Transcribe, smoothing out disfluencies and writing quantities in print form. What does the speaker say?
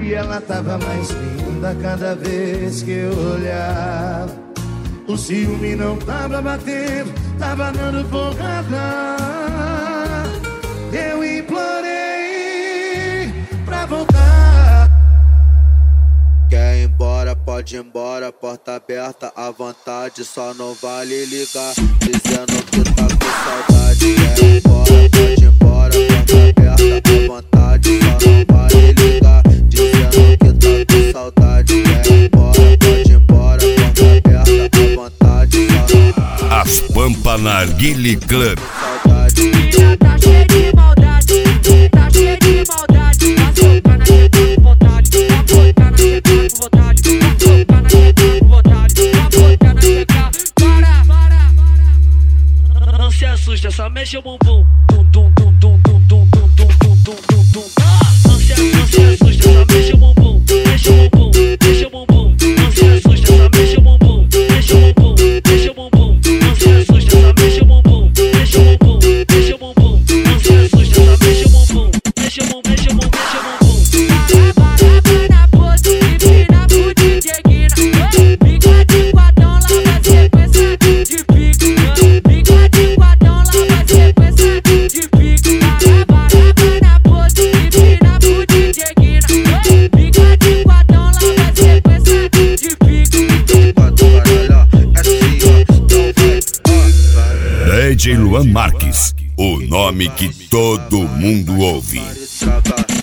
E ela tava mais linda cada vez que eu olhava. O ciúme não tava batendo, tava dando porrada. Eu implorei pra voltar. Quer ir embora, pode ir embora, porta aberta à vontade, só não vale ligar, dizendo que tá com saudade. Quer ir embora, pode ir embora, porta aberta à vontade, só não vale ligar, dizendo que tá com saudade. Quer ir embora, pode ir embora, porta aberta à vontade, só não vale ligar. As Pampa Narguilé Club. Menina tá cheia de maldade, tá cheia de maldade. Tá socar na teta com vontade, tá botar na teta com vontade, tá socar na teta com vontade, tá botar na teta. Para. Não se assusta, só mexe o bumbum. Tum tum tum tum tum tum tum tum tum tum tum. Não se assusta, só mexe o bumbum, mexe o bumbum, mexe o bumbum. Não se assusta, só mexe o bumbum, mexe o bumbum, mexe o bumbum. Não se assusta, só mexe o bumbum, mexe o bumbum, mexe o bumbum. Não se assusta, só mexe o bumbum, mexe o bumbum, mexe o bumbum, mexe o bumbum. Para na pose, empina pro DJ Guina. Fica de quatão, lá vai sequência de pique. Fica de quatão, lá vai sequência de pique. Para na pose, empina pro DJ Guina. Fica de quatão, lá vai sequência de pique. DJ Luan Marques, o nome que todo mundo ouve.